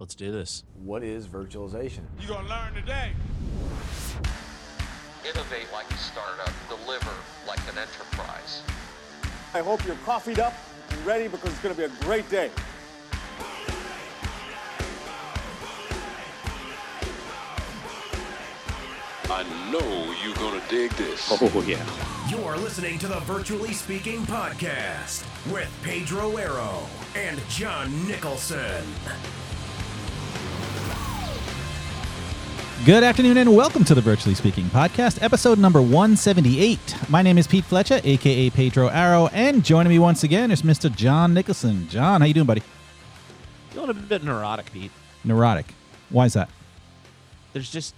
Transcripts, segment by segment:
Let's do this. What is virtualization? You're going to learn today. Innovate like a startup, deliver like an enterprise. I hope you're coffeeed up and ready because it's going to be a great day. I know you're gonna dig this. Oh, yeah. You're listening to the Virtually Speaking Podcast with Pedro Arrow and John Nicholson. Good afternoon and welcome to the Virtually Speaking Podcast, episode number 178. My name is Pete Fletcher, a.k.a. Pedro Arrow, and joining me once again is Mr. John Nicholson. John, how you doing, buddy? Feeling a bit neurotic, Pete. Neurotic. Why is that? There's just,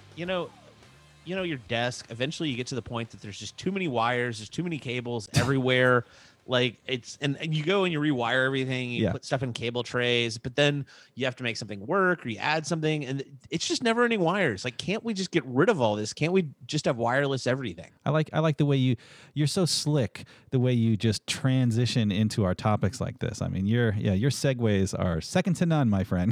your desk, eventually you get to the point that there's just too many wires, there's too many cables everywhere. Like and you go and you rewire everything, you put stuff in cable trays, but then you have to make something work or you add something and it's just never ending wires. Like, can't we just get rid of all this? Can't we just have wireless everything? I like the way you're so slick, the way you just transition into our topics like this. I mean, your segues are second to none, my friend.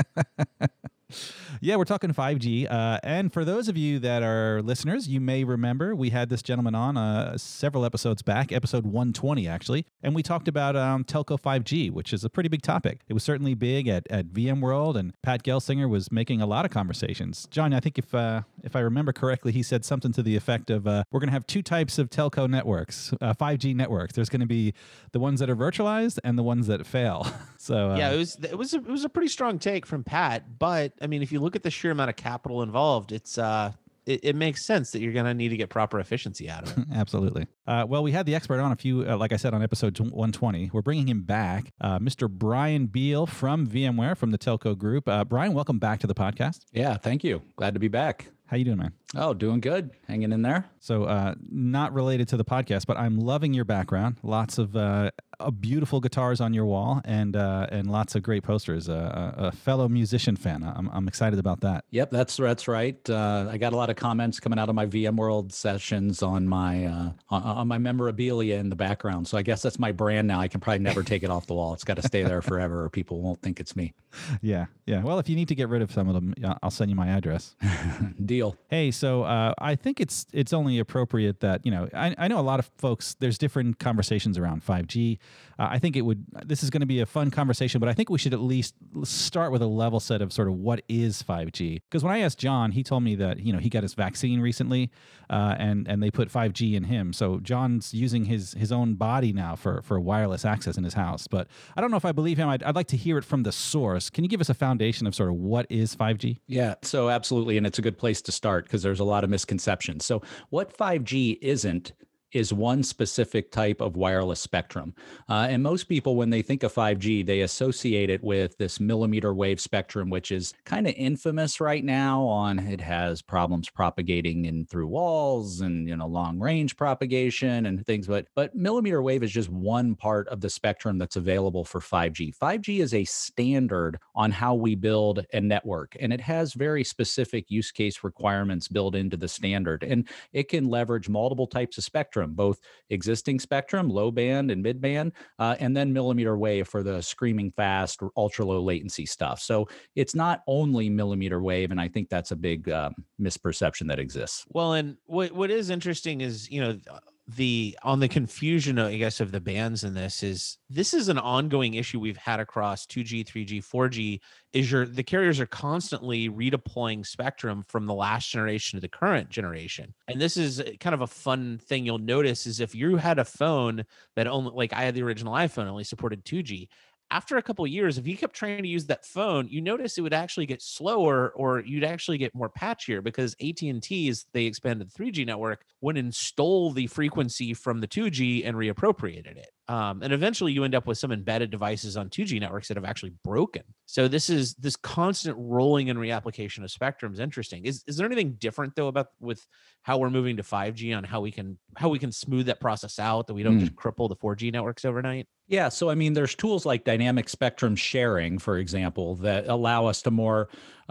Yeah, we're talking 5G. And for those of you that are listeners, you may remember we had this gentleman on several episodes back, episode 120, actually. And we talked about telco 5G, which is a pretty big topic. It was certainly big at VMworld, and Pat Gelsinger was making a lot of conversations. John, I think if I remember correctly, he said something to the effect of, we're going to have two types of telco networks, 5G networks. There's going to be the ones that are virtualized and the ones that fail. So yeah, it was a pretty strong take from Pat, but I mean, if you look at the sheer amount of capital involved, it makes sense that you're going to need to get proper efficiency out of it. Absolutely. Well, we had the expert on a few, like I said, on episode 120. We're bringing him back, Mr. Brian Beal from VMware, from the Telco Group. Brian, welcome back to the podcast. Yeah, thank you. Glad to be back. How you doing, man? Oh, doing good. Hanging in there. So not related to the podcast, but I'm loving your background. Lots of beautiful guitars on your wall and lots of great posters. A fellow musician fan. I'm excited about that. Yep, that's right. I got a lot of comments coming out of my VMworld sessions on my memorabilia in the background. So I guess that's my brand now. I can probably never take it off the wall. It's got to stay there forever or people won't think it's me. Yeah. Well, if you need to get rid of some of them, I'll send you my address. Deal. Hey, so I think it's only appropriate that, I know a lot of folks, there's different conversations around 5G. I think this is going to be a fun conversation, but I think we should at least start with a level set of sort of what is 5G. Because when I asked John, he told me that, he got his vaccine recently and they put 5G in him. So John's using his own body now for wireless access in his house. But I don't know if I believe him. I'd like to hear it from the source. Can you give us a foundation of sort of what is 5G? Yeah, so absolutely. And it's a good place to start because there's a lot of misconceptions. So what 5G isn't is one specific type of wireless spectrum. And most people, when they think of 5G, they associate it with this millimeter wave spectrum, which is kind of infamous right now on it has problems propagating in through walls and, long range propagation and things. But millimeter wave is just one part of the spectrum that's available for 5G. 5G is a standard on how we build a network, and it has very specific use case requirements built into the standard. And it can leverage multiple types of spectrum, both existing spectrum, low band and mid band, and then millimeter wave for the screaming fast, ultra low latency stuff. So it's not only millimeter wave, and I think that's a big misperception that exists. Well, and what is interesting is, the confusion, I guess, of the bands in this is an ongoing issue we've had across 2G, 3G, 4G. The carriers are constantly redeploying spectrum from the last generation to the current generation. And this is kind of a fun thing you'll notice is if you had a phone that only, like I had the original iPhone, only supported 2G. After a couple of years, if you kept trying to use that phone, you notice it would actually get slower or you'd actually get more patchier because AT&T, as they expanded the 3G network, went and stole the frequency from the 2G and reappropriated it. And eventually you end up with some embedded devices on 2G networks that have actually broken. So this constant rolling and reapplication of spectrum is interesting. Is there anything different though with how we're moving to 5G on how we can smooth that process out, that we don't just cripple the 4G networks overnight? Yeah. So, I mean, there's tools like dynamic spectrum sharing, for example, that allow us to more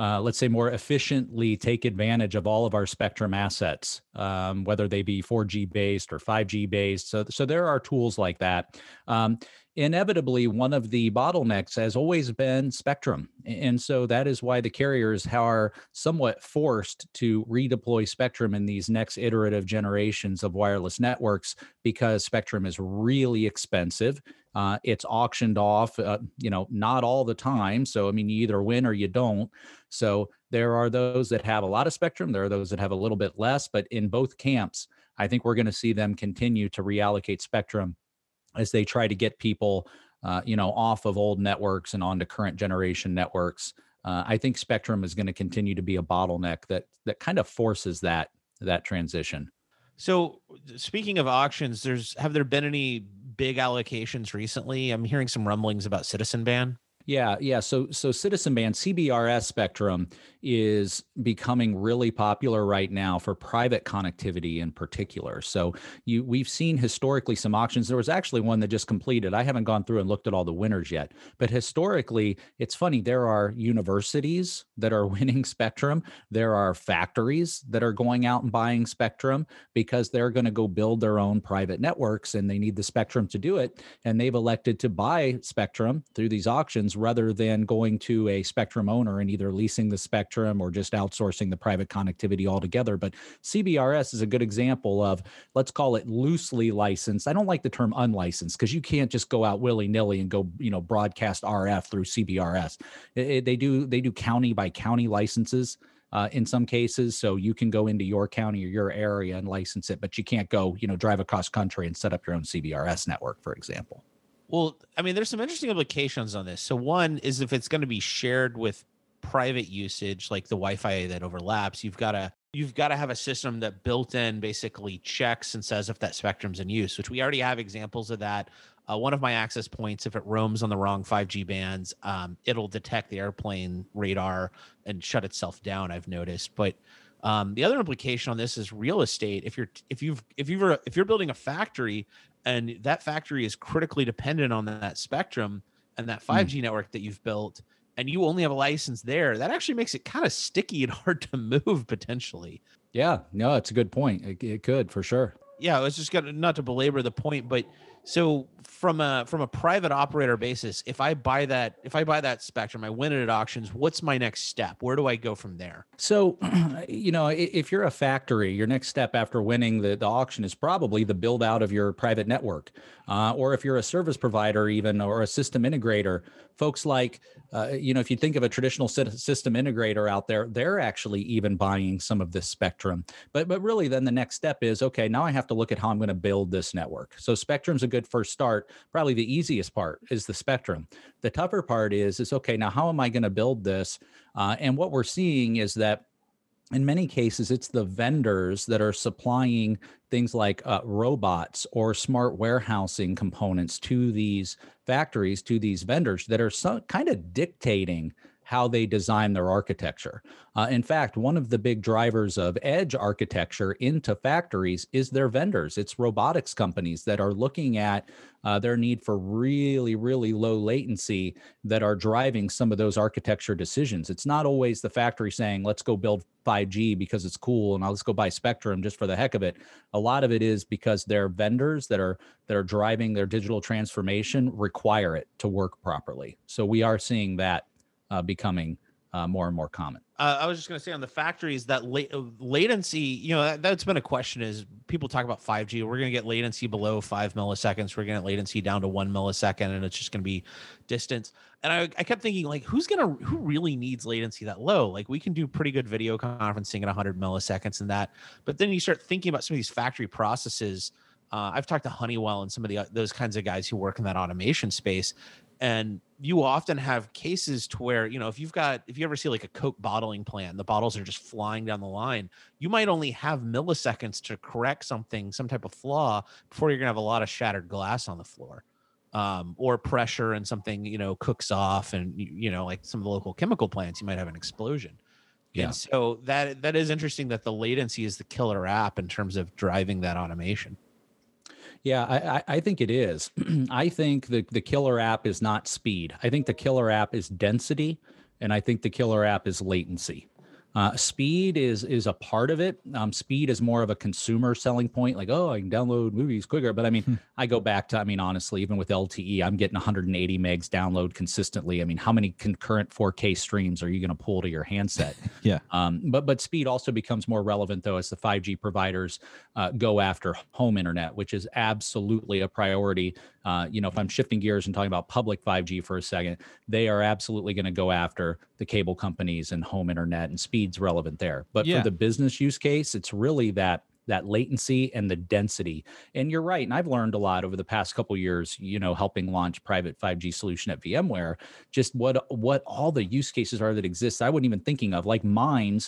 efficiently take advantage of all of our spectrum assets, whether they be 4G based or 5G based. So there are tools like that. inevitably, one of the bottlenecks has always been spectrum. And so that is why the carriers are somewhat forced to redeploy spectrum in these next iterative generations of wireless networks, because spectrum is really expensive. It's auctioned off, not all the time. So, I mean, you either win or you don't. So there are those that have a lot of spectrum. There are those that have a little bit less. But in both camps, I think we're going to see them continue to reallocate spectrum as they try to get people, off of old networks and onto current generation networks. I think spectrum is going to continue to be a bottleneck that kind of forces that transition. So speaking of auctions, have there been any big allocations recently? I'm hearing some rumblings about Citizen Band. Yeah. So Citizen Band, CBRS spectrum is becoming really popular right now for private connectivity in particular. So we've seen historically some auctions. There was actually one that just completed. I haven't gone through and looked at all the winners yet, but historically, it's funny. There are universities that are winning spectrum. There are factories that are going out and buying spectrum because they're going to go build their own private networks and they need the spectrum to do it. And they've elected to buy spectrum through these auctions rather than going to a spectrum owner and either leasing the spectrum or just outsourcing the private connectivity altogether. But CBRS is a good example of, let's call it loosely licensed. I don't like the term unlicensed because you can't just go out willy-nilly and go, broadcast RF through CBRS. They do county by county licenses in some cases. So you can go into your county or your area and license it, but you can't go, drive across country and set up your own CBRS network, for example. Well, I mean, there's some interesting implications on this. So one is if it's going to be shared with private usage, like the Wi-Fi that overlaps, you've got to have a system that built in basically checks and says if that spectrum's in use, which we already have examples of that. One of my access points, if it roams on the wrong 5G bands, it'll detect the airplane radar and shut itself down, I've noticed. But the other implication on this is real estate. If you're building a factory and that factory is critically dependent on that spectrum and that 5G network that you've built, and you only have a license there, that actually makes it kind of sticky and hard to move potentially. Yeah, no, it's a good point. It could for sure. Yeah, I was just gonna, not to belabor the point, but so from a private operator basis, if I buy that spectrum, I win it at auctions, what's my next step? Where do I go from there? So, if you're a factory, your next step after winning the auction is probably the build out of your private network. Or if you're a service provider even, or a system integrator, folks like, if you think of a traditional system integrator out there, they're actually even buying some of this spectrum. But really then the next step is, okay, now I have to look at how I'm going to build this network. So spectrum's a good first start. Probably the easiest part is the spectrum. The tougher part is okay, now how am I going to build this? And what we're seeing is that in many cases, it's the vendors that are supplying things like robots or smart warehousing components to these factories, to these vendors that are kind of dictating how they design their architecture. In fact, one of the big drivers of edge architecture into factories is their vendors. It's robotics companies that are looking at their need for really, really low latency that are driving some of those architecture decisions. It's not always the factory saying, let's go build 5G because it's cool and let's go buy spectrum just for the heck of it. A lot of it is because their vendors that are driving their digital transformation require it to work properly. So we are seeing that becoming more and more common. I was just going to say on the factories that latency, that's been a question is people talk about 5G. We're going to get latency below 5 milliseconds. We're going to get latency down to 1 millisecond and it's just going to be distance. And I kept thinking like, who really needs latency that low? Like we can do pretty good video conferencing at 100 milliseconds and that, but then you start thinking about some of these factory processes. I've talked to Honeywell and some of those kinds of guys who work in that automation space. And you often have cases to where, if you ever see like a Coke bottling plant, the bottles are just flying down the line, you might only have milliseconds to correct some type of flaw before you're going to have a lot of shattered glass on the floor, or pressure and something, cooks off and, like some of the local chemical plants, you might have an explosion. Yeah. And so that is interesting that the latency is the killer app in terms of driving that automation. Yeah, I think it is. I think the killer app is not speed. I think the killer app is density, and I think the killer app is latency. Speed is a part of it. Speed is more of a consumer selling point, like, oh, I can download movies quicker. But I mean, I go back to, I mean, honestly, even with LTE, I'm getting 180 megs download consistently. I mean, how many concurrent 4K streams are you going to pull to your handset? Yeah. But speed also becomes more relevant, though, as the 5G providers go after home internet, which is absolutely a priority. If I'm shifting gears and talking about public 5G for a second, they are absolutely going to go after the cable companies and home internet, and speed's relevant there. But Yeah. for the business use case, it's really that latency and the density. And you're right. And I've learned a lot over the past couple of years, helping launch private 5G solution at VMware, just what all the use cases are that exist. I wasn't even thinking of, like mines.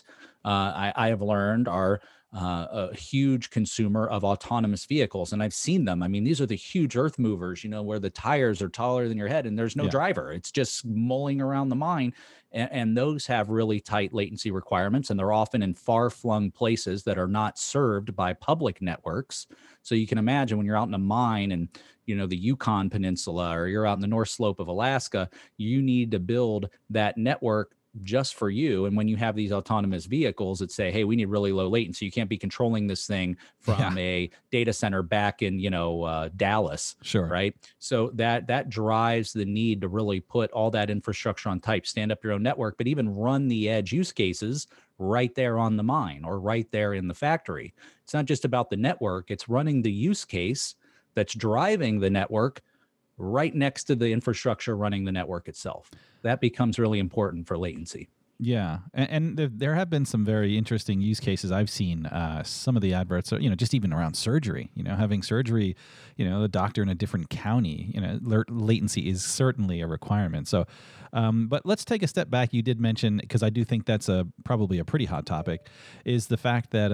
I have learned are a huge consumer of autonomous vehicles. And I've seen them. I mean, these are the huge earth movers, where the tires are taller than your head and there's no driver. It's just mulling around the mine. And those have really tight latency requirements, and they're often in far-flung places that are not served by public networks. So you can imagine when you're out in a mine and, the Yukon Peninsula, or you're out in the North Slope of Alaska, you need to build that network just for you. And when you have these autonomous vehicles that say, hey, we need really low latency, you can't be controlling this thing from a data center back in, Dallas. Sure. Right. So that drives the need to really put all that infrastructure on type, stand up your own network, but even run the edge use cases right there on the mine or right there in the factory. It's not just about the network, it's running the use case that's driving the network right next to the infrastructure running the network itself. That becomes really important for latency. Yeah, and there have been some very interesting use cases I've seen. Some of the adverts are, just even around surgery. Having surgery, the doctor in a different county. Latency is certainly a requirement. So, but let's take a step back. You did mention, because I do think that's probably a pretty hot topic, is the fact that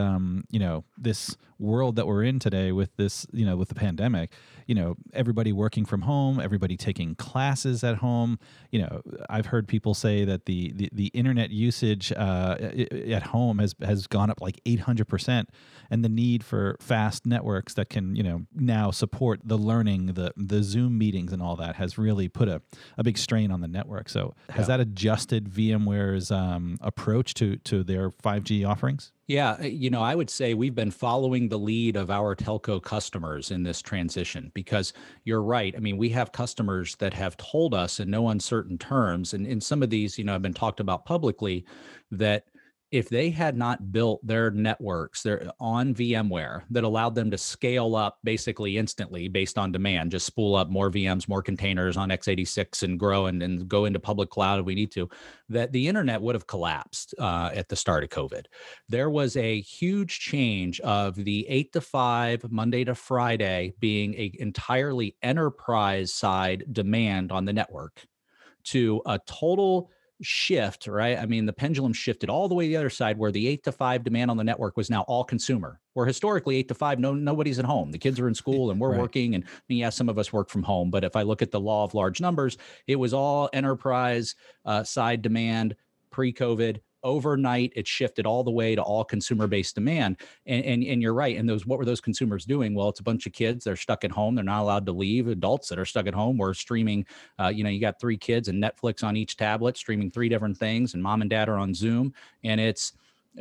this world that we're in today with this, with the pandemic, everybody working from home, everybody taking classes at home. I've heard people say that the internet usage at home has gone up like 800%, and the need for fast networks that can now support the learning, the Zoom meetings and all that has really put a big strain on the network. So has that adjusted VMware's approach to their 5G offerings? Yeah, I would say we've been following the lead of our telco customers in this transition, because you're right. I mean, we have customers that have told us in no uncertain terms, and in some of these, have been talked about publicly, that if they had not built their networks on VMware that allowed them to scale up basically instantly based on demand, just spool up more VMs, more containers on x86 and grow and go into public cloud if we need to, that the internet would have collapsed at the start of COVID. There was a huge change of the 8 to 5, Monday to Friday being an entirely enterprise side demand on the network to a total shift, right? I mean, the pendulum shifted all the way to the other side, where the 8 to 5 demand on the network was now all consumer, where historically 8 to 5, nobody's at home. The kids are in school and we're working. And some of us work from home. But if I look at the law of large numbers, it was all enterprise side demand pre-COVID. Overnight, it shifted all the way to all consumer-based demand. And you're right. And what were those consumers doing? Well, it's a bunch of kids. They're stuck at home. They're not allowed to leave. Adults that are stuck at home were streaming. You got 3 kids and Netflix on each tablet, streaming 3 different things, and mom and dad are on Zoom. And it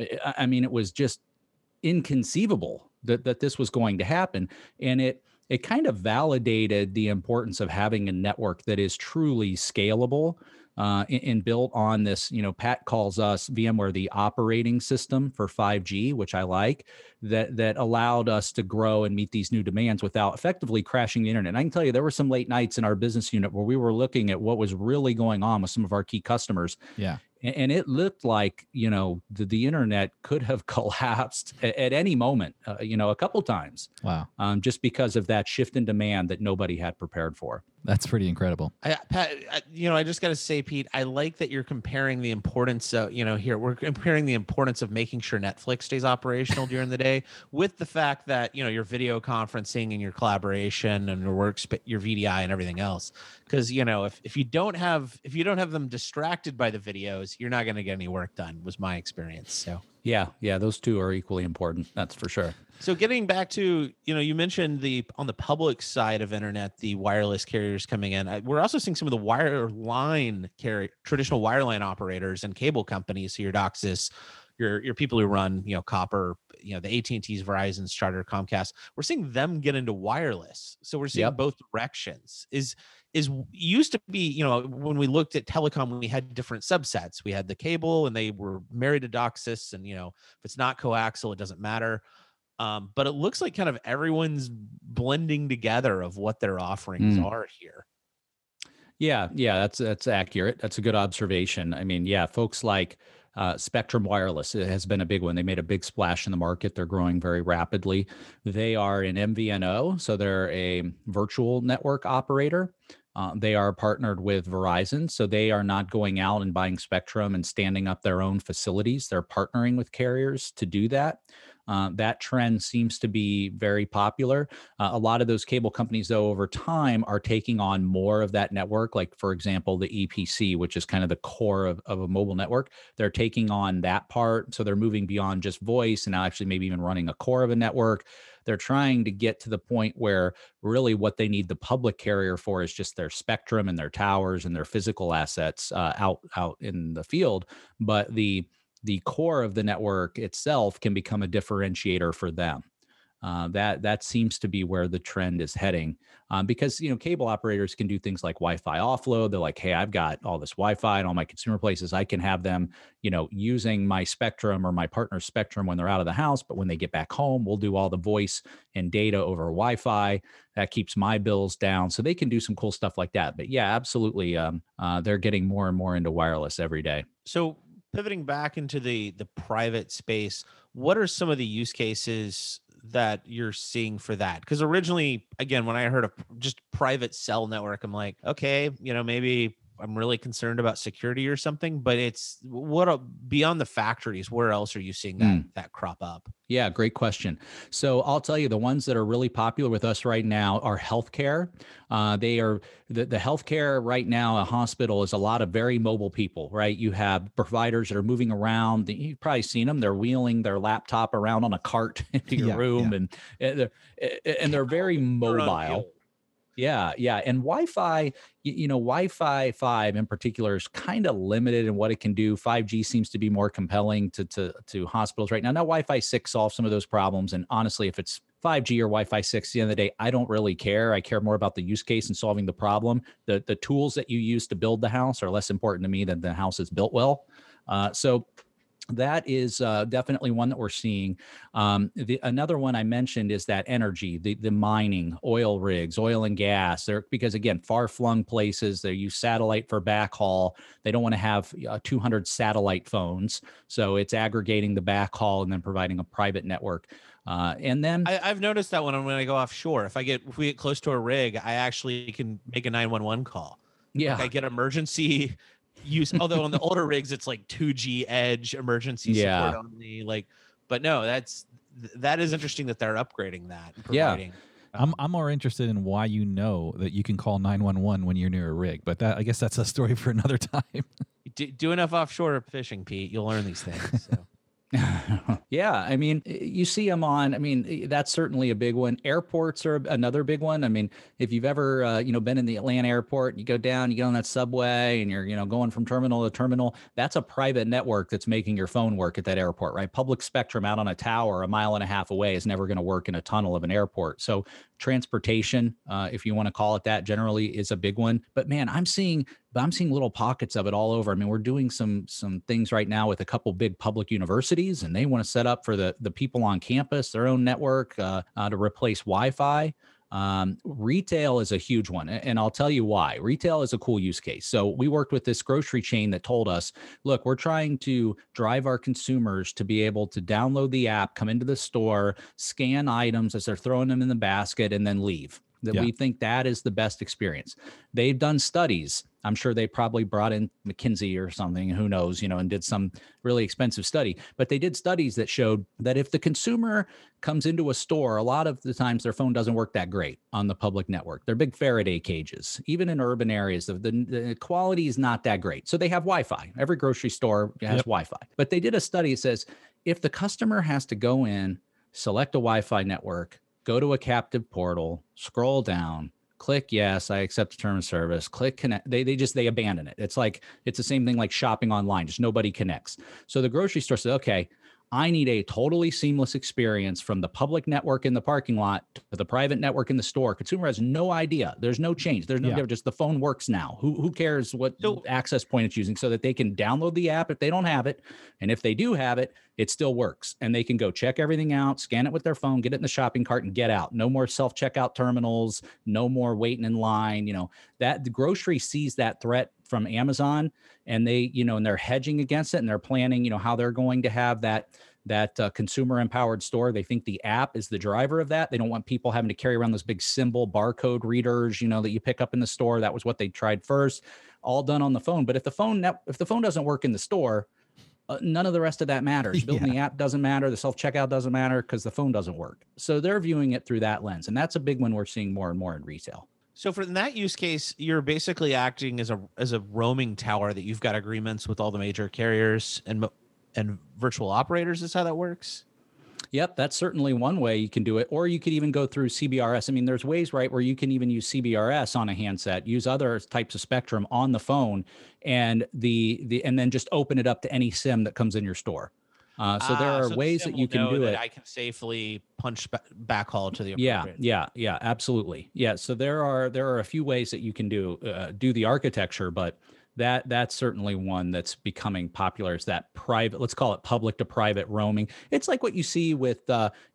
was just inconceivable that this was going to happen. And it kind of validated the importance of having a network that is truly scalable. And built on this, Pat calls us VMware the operating system for 5G, which I like, that allowed us to grow and meet these new demands without effectively crashing the internet. And I can tell you, there were some late nights in our business unit where we were looking at what was really going on with some of our key customers. Yeah. And it looked like, the internet could have collapsed at any moment, a couple times. Wow. Just because of that shift in demand that nobody had prepared for. That's pretty incredible. Pat, I just got to say, Pete, I like that you're comparing the importance of, here we're comparing the importance of making sure Netflix stays operational during the day with the fact that, your video conferencing and your collaboration and your VDI and everything else. Because, if you don't have them distracted by the videos, you're not going to get any work done, was my experience. So. Yeah, those two are equally important. That's for sure. So getting back to, you mentioned on the public side of internet, the wireless carriers coming in. We're also seeing some of the traditional wireline operators and cable companies, so your DOCSIS, your people who run, copper, the AT&Ts, Verizon's, Charter, Comcast. We're seeing them get into wireless. So we're seeing both directions. Is used to be, when we looked at telecom, we had different subsets. We had the cable, and they were married to DOCSIS, and if it's not coaxial, it doesn't matter. But it looks like kind of everyone's blending together of what their offerings are here. Yeah, that's accurate. That's a good observation. I mean, folks like Spectrum Wireless has been a big one. They made a big splash in the market. They're growing very rapidly. They are an MVNO, so they're a virtual network operator. They are partnered with Verizon, so they are not going out and buying spectrum and standing up their own facilities. They're partnering with carriers to do that. That trend seems to be very popular. A lot of those cable companies, though, over time are taking on more of that network. Like, for example, the EPC, which is kind of the core of a mobile network. They're taking on that part. So they're moving beyond just voice and now actually maybe even running a core of a network. They're trying to get to the point where really what they need the public carrier for is just their spectrum and their towers and their physical assets out in the field. But the core of the network itself can become a differentiator for them. That seems to be where the trend is heading, because cable operators can do things like Wi-Fi offload. They're like, hey, I've got all this Wi-Fi in all my consumer places. I can have them, using my spectrum or my partner's spectrum when they're out of the house. But when they get back home, we'll do all the voice and data over Wi-Fi. That keeps my bills down. So they can do some cool stuff like that. But yeah, absolutely, they're getting more and more into wireless every day. So pivoting back into the private space, what are some of the use cases that you're seeing for that? Because originally, again, when I heard of just private cell network, I'm like, okay, maybe I'm really concerned about security or something, but it's beyond the factories, where else are you seeing that crop up? Yeah, great question. So I'll tell you, the ones that are really popular with us right now are healthcare. They are the healthcare right now. A hospital is a lot of very mobile people, right? You have providers that are moving around. You've probably seen them. They're wheeling their laptop around on a cart into your room, and they're very mobile. Yeah. And Wi-Fi, Wi-Fi 5 in particular is kind of limited in what it can do. 5G seems to be more compelling to hospitals right now. Now, Wi-Fi 6 solves some of those problems. And honestly, if it's 5G or Wi-Fi 6, at the end of the day, I don't really care. I care more about the use case and solving the problem. The tools that you use to build the house are less important to me than the house is built well. So that is definitely one that we're seeing. Another one I mentioned is that energy, the mining, oil rigs, oil and gas. Because again, far-flung places, they use satellite for backhaul. They don't want to have 200 satellite phones, so it's aggregating the backhaul and then providing a private network. And then I've noticed that when I go offshore, if we get close to a rig, I actually can make a 911 call. Yeah, I get emergency use, although on the older rigs it's like 2G edge emergency support only. But no, that is interesting that they're upgrading that and providing. I'm more interested in why that you can call 911 when you're near a rig, but I guess that's a story for another time. Do enough offshore fishing, Pete. You'll learn these things. So. Yeah, I mean, you see them on. I mean, that's certainly a big one. Airports are another big one. I mean, if you've ever, been in the Atlanta airport, you go down, you get on that subway, and you're, going from terminal to terminal. That's a private network that's making your phone work at that airport, right? Public spectrum out on a tower 1.5 miles away is never going to work in a tunnel of an airport. So transportation, if you want to call it that, generally is a big one. But man, I'm seeing little pockets of it all over. I mean, we're doing some things right now with a couple big public universities, and they want to set up for the people on campus their own network to replace Wi-Fi. Retail is a huge one, and I'll tell you why. Retail is a cool use case. So we worked with this grocery chain that told us, look, we're trying to drive our consumers to be able to download the app, come into the store, scan items as they're throwing them in the basket, and then leave. We think that is the best experience. They've done studies. I'm sure they probably brought in McKinsey or something, who knows, and did some really expensive study. But they did studies that showed that if the consumer comes into a store, a lot of the times their phone doesn't work that great on the public network. They're big Faraday cages. Even in urban areas, the quality is not that great. So they have Wi-Fi. Every grocery store has Wi-Fi. But they did a study that says if the customer has to go in, select a Wi-Fi network, go to a captive portal, scroll down, click yes, I accept the term of service, click connect. They abandon it. It's the same thing like shopping online, just nobody connects. So the grocery store says, okay, I need a totally seamless experience from the public network in the parking lot to the private network in the store. Consumer has no idea. There's no change. There's no difference. Just the phone works now. Who cares what access point it's using, so that they can download the app if they don't have it. And if they do have it, it still works. And they can go check everything out, scan it with their phone, get it in the shopping cart and get out. No more self-checkout terminals, no more waiting in line. That the grocery sees that threat from Amazon, and they, and they're hedging against it, and they're planning, how they're going to have that consumer empowered store. They think the app is the driver of that. They don't want people having to carry around those big symbol barcode readers, that you pick up in the store. That was what they tried first, all done on the phone. But if the phone doesn't work in the store, none of the rest of that matters. Building the app doesn't matter. The self-checkout doesn't matter because the phone doesn't work. So they're viewing it through that lens. And that's a big one we're seeing more and more in retail. So for in that use case, you're basically acting as a roaming tower that you've got agreements with all the major carriers and virtual operators. Is how that works? Yep, that's certainly one way you can do it. Or you could even go through CBRS. I mean, there's ways, right, where you can even use CBRS on a handset, use other types of spectrum on the phone, and and then just open it up to any SIM that comes in your store. So there are ways that you can do it. I can safely punch backhaul to the appropriate. Yeah, absolutely. Yeah, so there are a few ways that you can do the architecture, but that's certainly one that's becoming popular, is that private, let's call it public to private roaming. It's like what you see with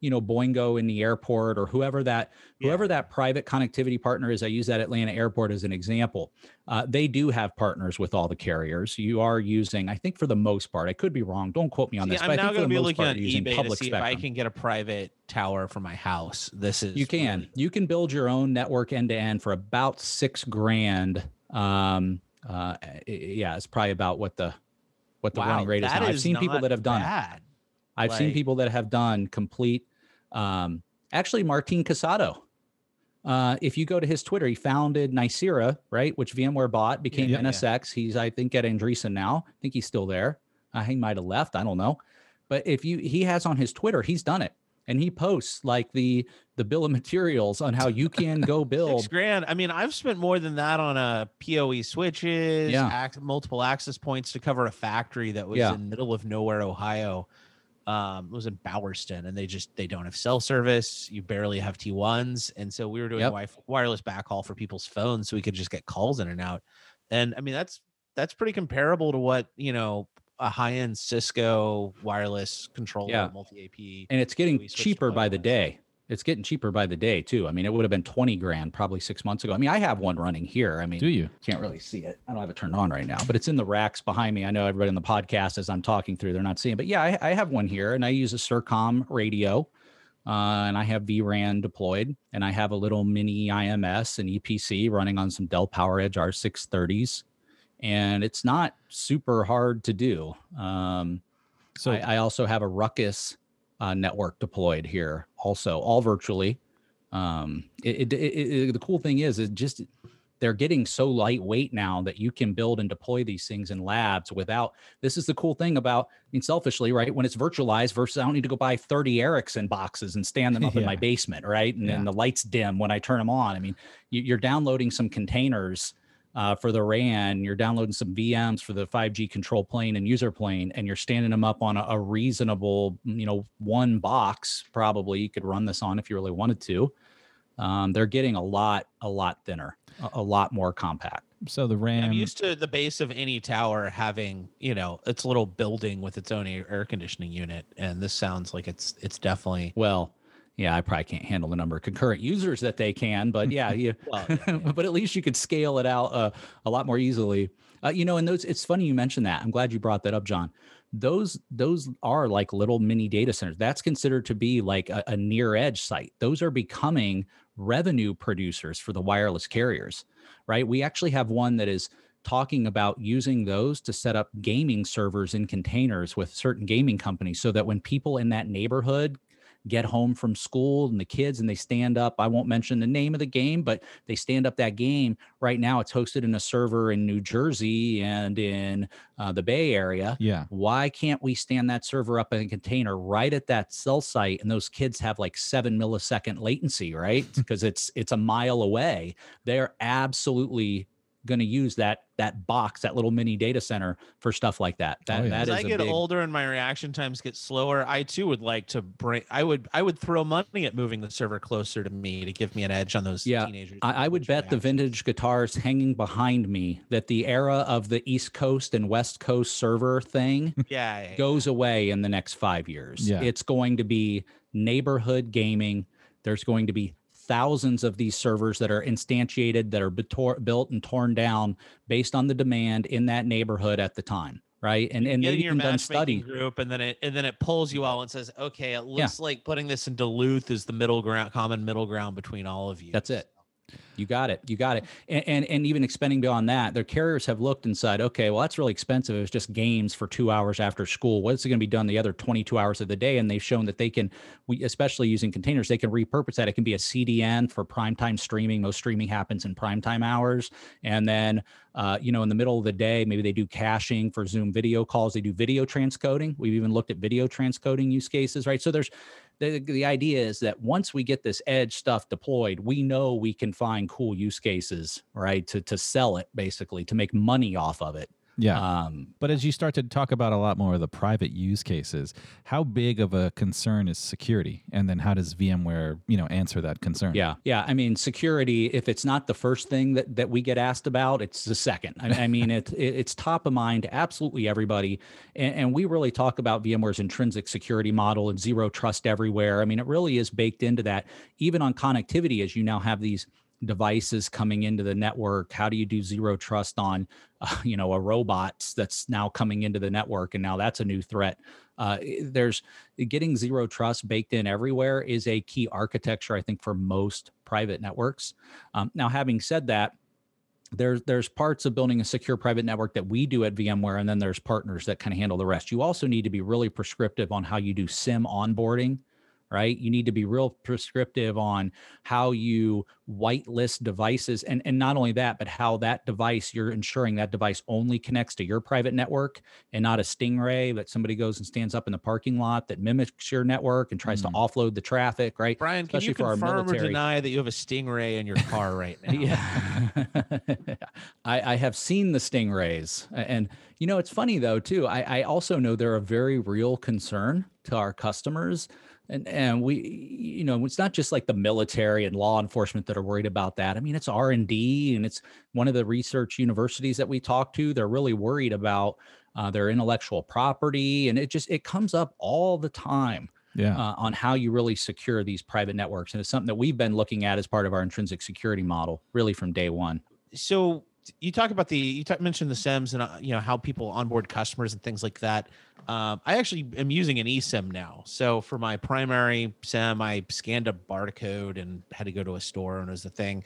Boingo in the airport, or whoever that private connectivity partner is. I use that Atlanta airport as an example. They do have partners with all the carriers. You are using, I think for the most part, I could be wrong, don't quote me on this, I'm but now going to be looking on eBay to see if I can get a private tower for my house. You can build your own network end to end for about $6,000. It's probably about what the running rate is now. I've seen people that have done it. I've seen people that have done complete. Actually, Martin Casado. If you go to his Twitter, he founded Nicira, right, which VMware bought, became NSX. He's, I think, at Andreessen now. I think he's still there. He might have left. I don't know. But he has on his Twitter, he's done it. And he posts like the bill of materials on how you can go build. $6,000. I mean, I've spent more than that on a PoE switches, multiple access points to cover a factory that was in the middle of nowhere, Ohio. It was in Bowerston, and they don't have cell service. You barely have T1s. And so we were doing wireless backhaul for people's phones so we could just get calls in and out. And I mean, that's pretty comparable to what, a high-end Cisco wireless controller, multi-AP. And it's getting cheaper by the day. It's getting cheaper by the day too. I mean, it would have been $20,000 probably 6 months ago. I mean, I have one running here. I mean, do you? Can't really see it. I don't have it turned on right now, but it's in the racks behind me. I know everybody in the podcast, as I'm talking through, they're not seeing it. But yeah, I have one here, and I use a Sercom radio, and I have vRAN deployed, and I have a little mini IMS and EPC running on some Dell PowerEdge R630s. And it's not super hard to do. So I also have a Ruckus network deployed here, also all virtually. The cool thing is they're getting so lightweight now that you can build and deploy these things in labs without. This is the cool thing about, selfishly, right? When it's virtualized versus I don't need to go buy 30 Ericsson boxes and stand them up in my basement, right? And then the lights dim when I turn them on. I mean, you're downloading some containers for the RAN, you're downloading some VMs for the 5G control plane and user plane, and you're standing them up on a reasonable, one box. Probably you could run this on if you really wanted to. They're getting a lot thinner, a lot more compact. So the RAM. I'm used to the base of any tower having, its little building with its own air conditioning unit, and this sounds like it's definitely Yeah, I probably can't handle the number of concurrent users that they can, but but at least you could scale it out a lot more easily. And it's funny you mentioned that. I'm glad you brought that up, John. Those are like little mini data centers. That's considered to be like a near edge site. Those are becoming revenue producers for the wireless carriers, right? We actually have one that is talking about using those to set up gaming servers in containers with certain gaming companies, so that when people in that neighborhood get home from school and the kids, and they stand up. I won't mention the name of the game, but they stand up that game. Right now it's hosted in a server in New Jersey and in the Bay Area. Yeah. Why can't we stand that server up in a container right at that cell site? And those kids have like 7 millisecond latency, right? Because it's a mile away. They're absolutely going to use that box, that little mini data center for stuff like that. That As is I get older and my reaction times get slower, I too would like to bring. I would throw money at moving the server closer to me to give me an edge on those teenagers. I would bet the vintage guitars hanging behind me that the era of the East Coast and West Coast server thing goes away in the next 5 years. Yeah. It's going to be neighborhood gaming. There's going to be thousands of these servers that are instantiated, that are built and torn down based on the demand in that neighborhood at the time, right? And get they've in your even done matchmaking study. group, and then it pulls you all and says, okay, it looks like putting this in Duluth is the middle ground, common middle ground between all of you. That's it. You got it. And even expanding beyond that, their carriers have looked and said, okay, well, that's really expensive. It was just games for 2 hours after school. What's going to be done the other 22 hours of the day? And they've shown that they can, especially using containers, they can repurpose that. It can be a CDN for primetime streaming. Most streaming happens in primetime hours. And then, in the middle of the day, maybe they do caching for Zoom video calls. They do video transcoding. We've even looked at video transcoding use cases, right? So there's, the idea is that once we get this edge stuff deployed, we know we can find cool use cases, right? To sell it, basically, to make money off of it. Yeah. But as you start to talk about a lot more of the private use cases, how big of a concern is security? And then how does VMware, answer that concern? Yeah. I mean, security, if it's not the first thing that we get asked about, it's the second. I mean, it's top of mind to absolutely everybody. And we really talk about VMware's intrinsic security model and zero trust everywhere. I mean, it really is baked into that. Even on connectivity, as you now have these devices coming into the network, how do you do zero trust on a robot that's now coming into the network, and now that's a new threat? There's getting zero trust baked in everywhere is a key architecture, I think, for most private networks. Now, having said that, there's parts of building a secure private network that we do at VMware, and then there's partners that kind of handle the rest. You also need to be really prescriptive on how you do SIM onboarding, right? You need to be real prescriptive on how you whitelist devices. And not only that, but how that device, you're ensuring that device only connects to your private network and not a Stingray that somebody goes and stands up in the parking lot that mimics your network and tries to offload the traffic, right? Brian, can you confirm or deny that you have a Stingray in your car right now? Yeah. I have seen the Stingrays. And, it's funny, though, too. I also know they're a very real concern to our customers. And we, it's not just like the military and law enforcement that are worried about that. I mean, it's R&D, and it's one of the research universities that we talk to. They're really worried about their intellectual property. And it comes up all the time on how you really secure these private networks. And it's something that we've been looking at as part of our intrinsic security model, really from day one. So you talk about mentioned the SIMs and how people onboard customers and things like that. I actually am using an eSIM now. So for my primary SIM, I scanned a barcode and had to go to a store, and it was the thing.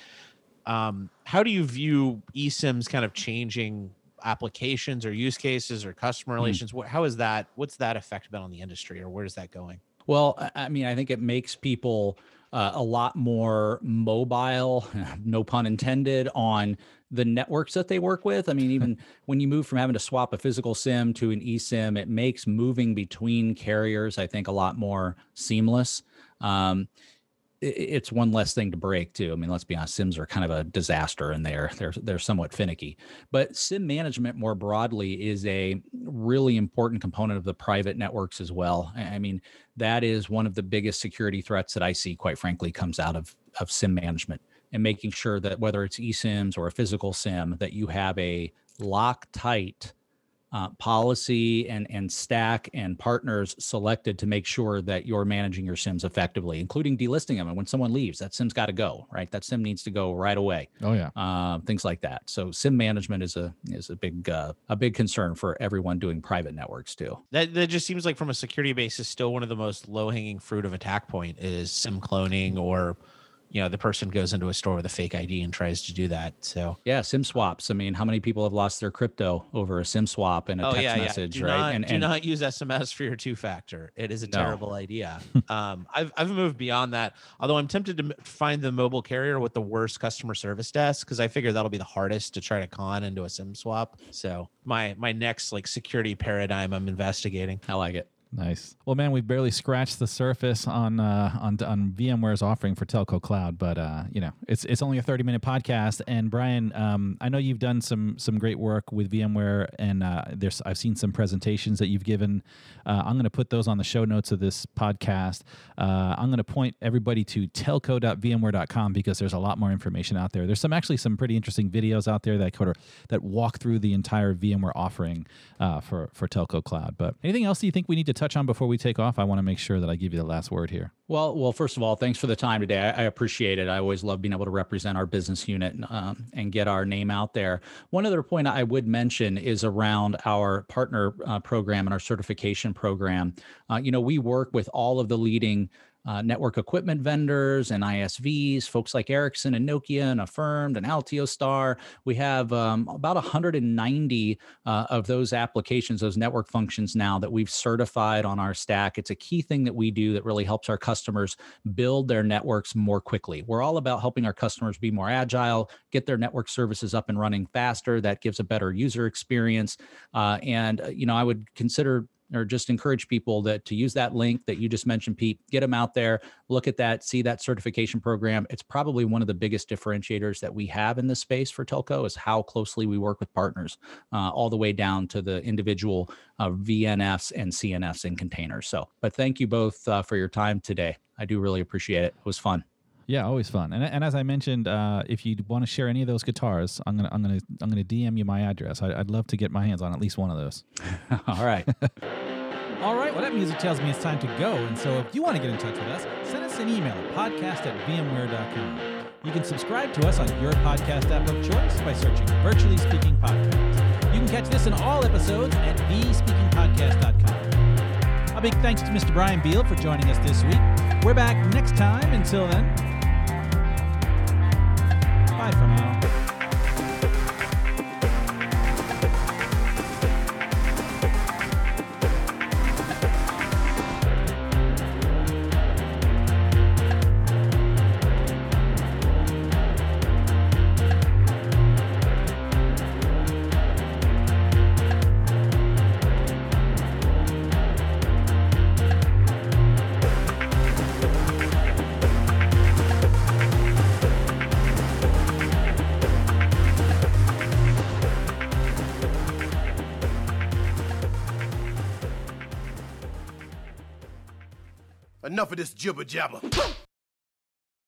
How do you view eSIMs kind of changing applications or use cases or customer relations? How is that? What's that effect been on the industry, or where is that going? Well, I mean, I think it makes people a lot more mobile, no pun intended, on the networks that they work with. I mean, even when you move from having to swap a physical SIM to an eSIM, it makes moving between carriers, I think, a lot more seamless. It's one less thing to break too. I mean, let's be honest, SIMs are kind of a disaster, and they're somewhat finicky. But SIM management more broadly is a really important component of the private networks as well. I mean, that is one of the biggest security threats that I see, quite frankly, comes out of SIM management, and making sure that whether it's eSIMs or a physical SIM, that you have a Loctite policy and stack and partners selected to make sure that you're managing your SIMs effectively, including delisting them. And when someone leaves, that SIM's got to go, right? That SIM needs to go right away. Oh yeah. Things like that. So SIM management is a big concern for everyone doing private networks too. That just seems like, from a security basis, still one of the most low hanging fruit of attack point is SIM cloning or the person goes into a store with a fake ID and tries to do that. So yeah, SIM swaps. I mean, how many people have lost their crypto over a SIM swap and a text message, do right? Not, do not use SMS for your two-factor. It is a terrible idea. I've moved beyond that, although I'm tempted to find the mobile carrier with the worst customer service desk, because I figure that'll be the hardest to try to con into a SIM swap. So my next like security paradigm I'm investigating. I like it. Nice. Well, man, we've barely scratched the surface on VMware's offering for Telco Cloud, but it's only a 30-minute podcast. And Brian, I know you've done some great work with VMware, and I've seen some presentations that you've given. I'm going to put those on the show notes of this podcast. I'm going to point everybody to telco.vmware.com because there's a lot more information out there. There's actually some pretty interesting videos out there that walk through the entire VMware offering for Telco Cloud. But anything else that you think we need to touch on before we take off? I want to make sure that I give you the last word here. Well, first of all, thanks for the time today. I appreciate it. I always love being able to represent our business unit and get our name out there. One other point I would mention is around our partner program and our certification program. We work with all of the leading network equipment vendors and ISVs, folks like Ericsson and Nokia and Affirmed and Altiostar. We have about 190 of those applications, those network functions now that we've certified on our stack. It's a key thing that we do that really helps our customers build their networks more quickly. We're all about helping our customers be more agile, get their network services up and running faster. That gives a better user experience. I would consider or just encourage people to use that link that you just mentioned, Pete. Get them out there, look at that, see that certification program. It's probably one of the biggest differentiators that we have in this space for telco is how closely we work with partners, all the way down to the individual VNFs and CNFs in containers. But thank you both for your time today. I do really appreciate it. It was fun. Yeah, always fun. And as I mentioned, if you want to share any of those guitars, I'm gonna DM you my address. I'd love to get my hands on at least one of those. All right. All right. Well, that music tells me it's time to go. And so if you want to get in touch with us, send us an email at podcast@vmware.com. You can subscribe to us on your podcast app of choice by searching Virtually Speaking Podcast. You can catch this in all episodes at thespeakingpodcast.com. A big thanks to Mr. Brian Beal for joining us this week. We're back next time. Until then, bye for now. Enough of this jibber jabber.